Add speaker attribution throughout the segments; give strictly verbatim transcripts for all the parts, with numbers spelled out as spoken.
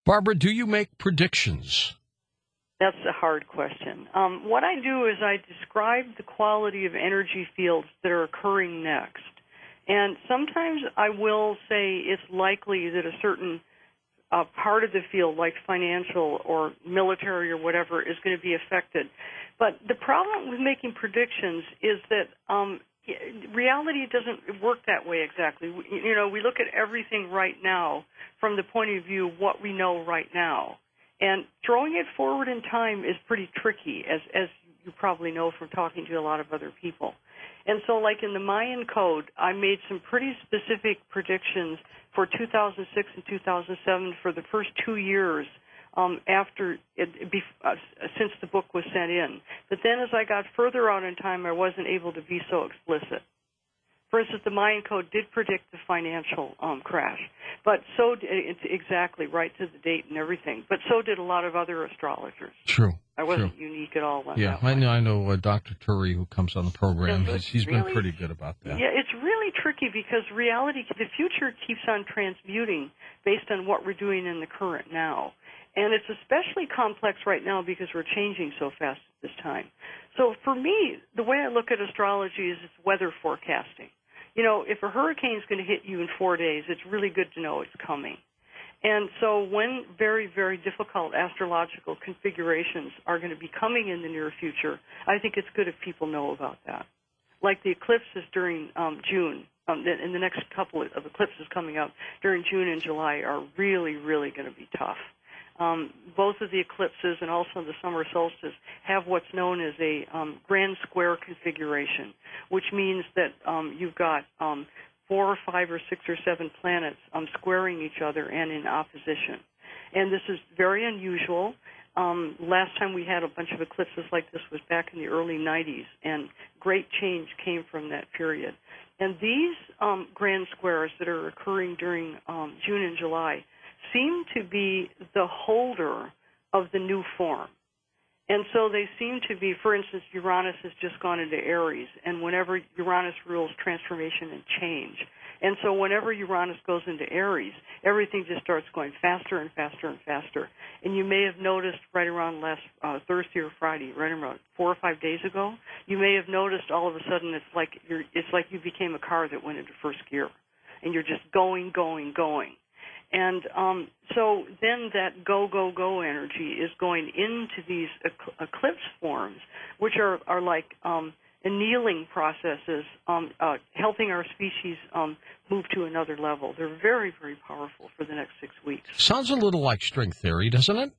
Speaker 1: Barbara, do you make predictions?
Speaker 2: That's a hard question. Um, what I do is I describe the quality of energy fields that are occurring next. And sometimes I will say it's likely that a certain uh, part of the field, like financial or military or whatever, is going to be affected. But the problem with making predictions is that um, reality doesn't work that way exactly. You know, we look at everything right now from the point of view of what we know right now. And throwing it forward in time is pretty tricky, as as you probably know from talking to a lot of other people. And so, like in the Mayan code, I made some pretty specific predictions for two thousand six and two thousand seven for the first two years um, after it, be, uh, since the book was sent in. But then as I got further out in time, I wasn't able to be so explicit. For instance, the Mayan code did predict the financial um, crash, but so did, it's exactly right to the date and everything. But so did a lot of other astrologers.
Speaker 1: True.
Speaker 2: I wasn't
Speaker 1: true.
Speaker 2: unique at all. On
Speaker 1: yeah,
Speaker 2: that
Speaker 1: I know. I know uh, Doctor Turi, who comes on the program.
Speaker 2: So
Speaker 1: he's he's
Speaker 2: really,
Speaker 1: been pretty good about that.
Speaker 2: Yeah, it's really tricky because reality, the future keeps on transmuting based on what we're doing in the current now. And it's especially complex right now because we're changing so fast at this time. So for me, the way I look at astrology is it's weather forecasting. You know, if a hurricane is going to hit you in four days, it's really good to know it's coming. And so when very, very difficult astrological configurations are going to be coming in the near future, I think it's good if people know about that. Like the eclipses during um, June, um, and the next couple of eclipses coming up during June and July are really, really going to be tough. Um, both of the eclipses and also the summer solstice have what's known as a um, grand square configuration, which means that um, you've got um, four or five or six or seven planets um, squaring each other and in opposition. And this is very unusual. Um, last time we had a bunch of eclipses like this was back in the early nineties, and great change came from that period. And these um, grand squares that are occurring during um, June and July seem to be the holder of the new form. And so they seem to be, for instance, Uranus has just gone into Aries, and whenever Uranus rules transformation and change. And so whenever Uranus goes into Aries, everything just starts going faster and faster and faster. And you may have noticed right around last uh, Thursday or Friday, right around four or five days ago, you may have noticed all of a sudden it's like you're, it's like you became a car that went into first gear, and you're just going, going, going. And um, so then that go, go, go energy is going into these eclipse forms, which are, are like um, annealing processes, um, uh, helping our species um, move to another level. They're very, very powerful for the next six weeks.
Speaker 1: Sounds a little like string theory, doesn't it?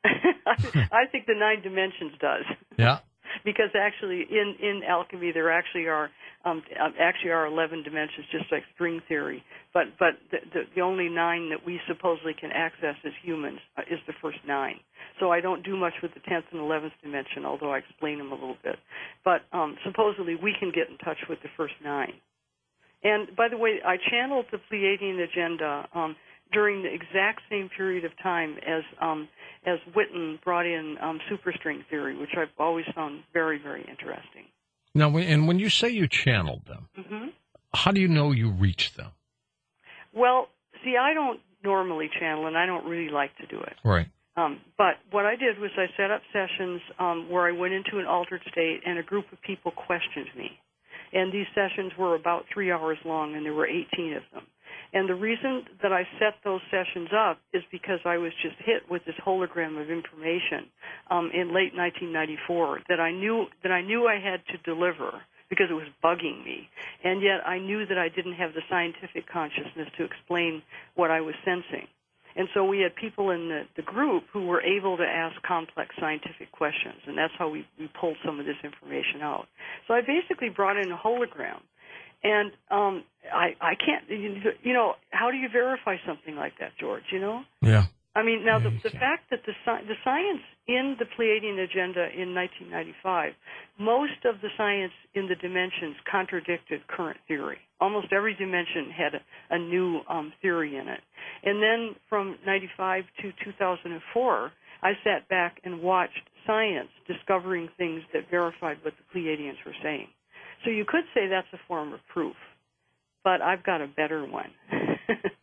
Speaker 2: I think the nine dimensions does.
Speaker 1: Yeah.
Speaker 2: Because actually, in, in alchemy, there actually are um, actually are eleven dimensions, just like string theory. But but the, the, the only nine that we supposedly can access as humans uh, is the first nine. So I don't do much with the tenth and eleventh dimension, although I explain them a little bit. But um, supposedly we can get in touch with the first nine. And by the way, I channeled the Pleiadian agenda um, during the exact same period of time as um, as Witten brought in um, superstring theory, which I've always found very, very interesting.
Speaker 1: Now, and when you say you channeled them,
Speaker 2: mm-hmm.
Speaker 1: how do you know you reached them?
Speaker 2: Well, see, I don't normally channel, and I don't really like to do it.
Speaker 1: Right.
Speaker 2: Um, but what I did was I set up sessions um, where I went into an altered state, and a group of people questioned me. And these sessions were about three hours long, and there were eighteen of them. And the reason that I set those sessions up is because I was just hit with this hologram of information um, in late nineteen ninety-four that I knew that I knew I had to deliver because it was bugging me. And yet I knew that I didn't have the scientific consciousness to explain what I was sensing. And so we had people in the, the group who were able to ask complex scientific questions, and that's how we, we pulled some of this information out. So I basically brought in a hologram. And um, I, I can't, you know, how do you verify something like that, George, you know?
Speaker 1: Yeah.
Speaker 2: I mean, now the, the fact that the, the science in the Pleiadian agenda in nineteen ninety-five, most of the science in the dimensions contradicted current theory. Almost every dimension had a, a new um, theory in it. And then from ninety-five to two thousand four, I sat back and watched science discovering things that verified what the Pleiadians were saying. So you could say that's a form of proof, but I've got a better one.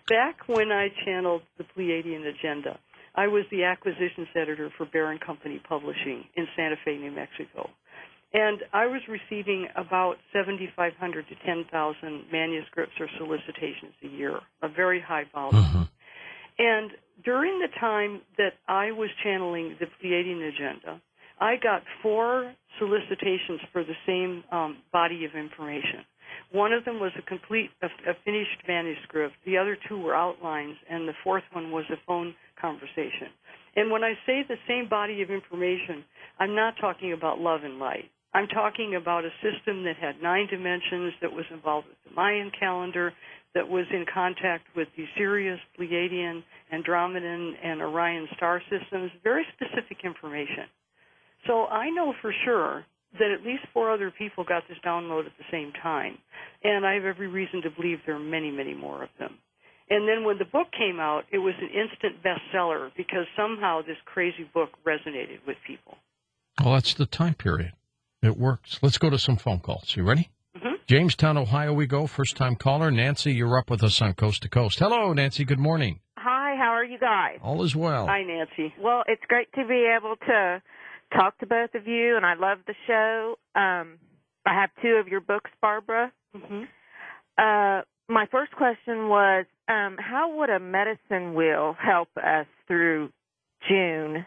Speaker 2: Back when I channeled the Pleiadian agenda, I was the acquisitions editor for Bear Company Publishing in Santa Fe, New Mexico. And I was receiving about seventy-five hundred to ten thousand manuscripts or solicitations a year, a very high volume.
Speaker 1: Mm-hmm.
Speaker 2: And during the time that I was channeling the Pleiadian agenda, I got four solicitations for the same um, body of information. One of them was a complete, a, a finished manuscript. The other two were outlines, and the fourth one was a phone conversation. And when I say the same body of information, I'm not talking about love and light. I'm talking about a system that had nine dimensions, that was involved with the Mayan calendar, that was in contact with the Sirius, Pleiadian, Andromedan, and Orion star systems, very specific information. So I know for sure that at least four other people got this download at the same time, and I have every reason to believe there are many, many more of them. And then when the book came out, it was an instant bestseller because somehow this crazy book resonated with people.
Speaker 1: Well, that's the time period. It works. Let's go to some phone calls. You ready?
Speaker 2: Mm-hmm.
Speaker 1: Jamestown, Ohio we go. First-time caller. Nancy, you're up with us on Coast to Coast. Hello, Nancy. Good morning.
Speaker 3: Hi, how are you guys?
Speaker 1: All is well.
Speaker 2: Hi, Nancy.
Speaker 3: Well, it's great to be able to talk to both of you, and I love the show. Um, I have two of your books, Barbara.
Speaker 2: Mm-hmm.
Speaker 3: Uh, my first question was, um, how would a medicine wheel help us through June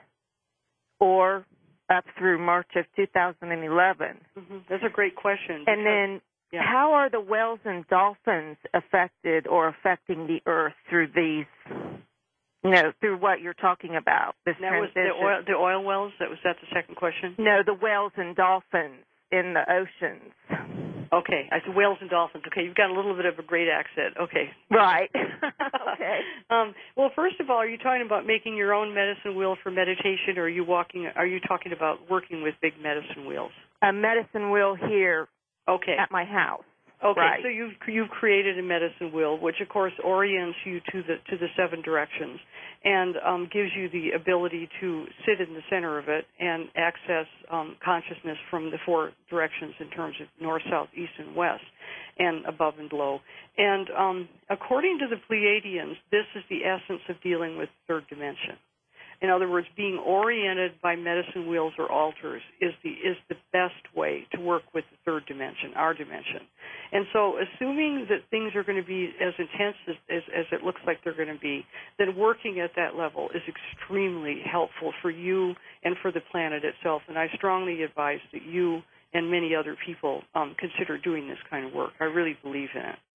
Speaker 3: or up through March of two thousand eleven?
Speaker 2: Mm-hmm. That's a great question.
Speaker 3: And then yeah. How are the whales and dolphins affected or affecting the Earth through these, you know, through what you're talking about, this
Speaker 2: that was
Speaker 3: transition?
Speaker 2: the oil, the oil wells? That was that the second question?
Speaker 3: No, the whales and dolphins in the oceans.
Speaker 2: Okay, I said whales and dolphins. Okay, you've got a little bit of a great accent. Okay.
Speaker 3: Right. Okay.
Speaker 2: Um, well, first of all, are you talking about making your own medicine wheel for meditation, or are you walking? Are you talking about working with big medicine wheels?
Speaker 3: A medicine wheel here.
Speaker 2: Okay.
Speaker 3: At my house.
Speaker 2: Okay,
Speaker 3: right.
Speaker 2: So you've you've created a medicine wheel, which of course orients you to the to the seven directions, and um, gives you the ability to sit in the center of it and access um, consciousness from the four directions in terms of north, south, east, and west, and above and below. And um, according to the Pleiadians, this is the essence of dealing with third dimension. In other words, being oriented by medicine wheels or altars is the is the best way to work with the third dimension, our dimension. And so assuming that things are going to be as intense as, as, as it looks like they're going to be, then working at that level is extremely helpful for you and for the planet itself. And I strongly advise that you and many other people um, consider doing this kind of work. I really believe in it.